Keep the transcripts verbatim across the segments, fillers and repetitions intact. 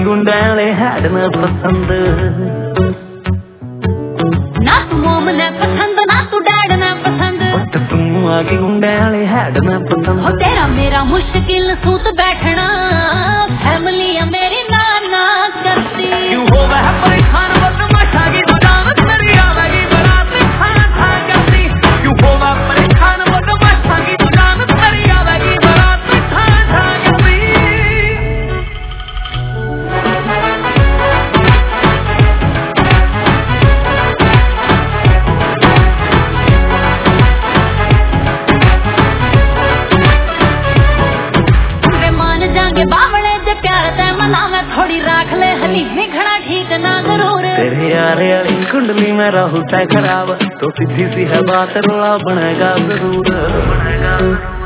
गुंडे वाले हैड ना पसंद, ना तू मोम ने पसंद ना तू डैड ने पसंद, तू आगे गुंडे वाले हैड ना पसंद। हो तेरा मेरा मुश्किल सूत बैठना, फैमिली मेरी नाना करती। क्यों हो वह परेशान बदमाशा की बदावत मेरी आवेगी बारात खाना खा करती। क्यों हो वह परेशान बदमाशा की बदावत मेरी आवेगी बारात खाना खा करती। बावले जे प्यार ते मना में थोड़ी राख ले हलीमी घड़ा ठीक ना जरूर। तेरे यारे वाली कुंडली में राहु तय खराब, तो सीधी सी है बात रोला बनेगा जरूर बनेगा।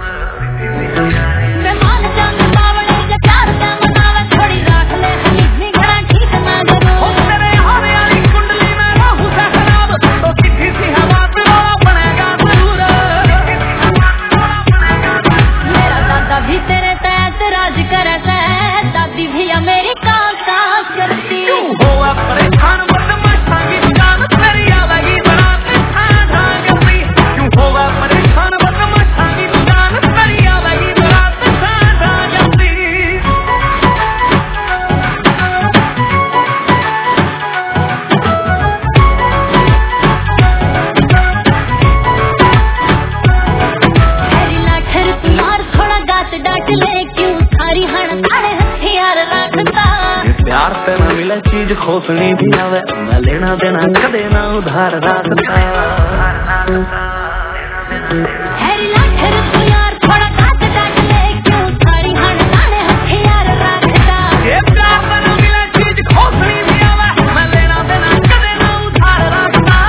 मैं मान जाऊंगी बावले जे प्यार ते मना में थोड़ी राख ले हलीमी घड़ा ठीक ना जरूर। तेरे यारे वाली कुंडली में राहु तय खराब, तो सीधी सी है बात रोला बनेगा जरूर। मेरा दादा भी तेरे तहत राज करे, दादी भी मेरी काम साफ करती। क्यों हो परेशान बदमाशा की बदावत मेरी आवेगी बारात खाना खा करती। क्यों हो परेशान बदमाशा की बदावत मेरी आवेगी बारात खाना खा करती। हरी लाठर तुम्हार थोड़ा गात डाट ले, क्यों थारी हण ताड़े हथियार रखता। प्यार ते न मिले चीज खोसनी भी आवे, मैं लेना देना कदे ना उधार रखता। हैरी लाठर तू यार थोड़ा गात डाट ले, क्यों थारी हण ताड़े हथियार रखता। ये प्यार ते न मिले चीज खोसनी भी आवे, मैं लेना देना कदे ना उधार रखता।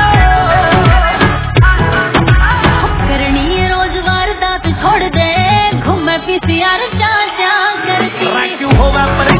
करनी रोजगार दात छोड़ दे, घूमे पीसी यार चाचा करती। क्यों हो